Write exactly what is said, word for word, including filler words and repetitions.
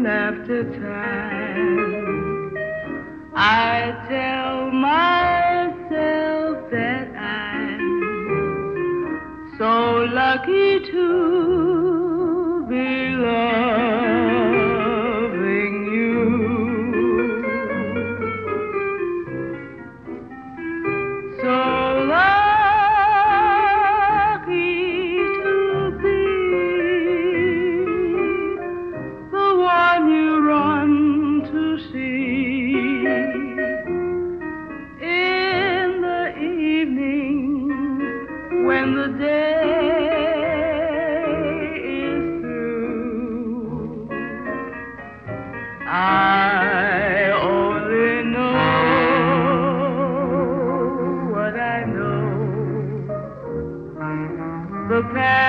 after time, I tell myself that I'm so lucky to be loving you. So lucky to be the one you run to see in the evening when the day is through. I only know what I know. The past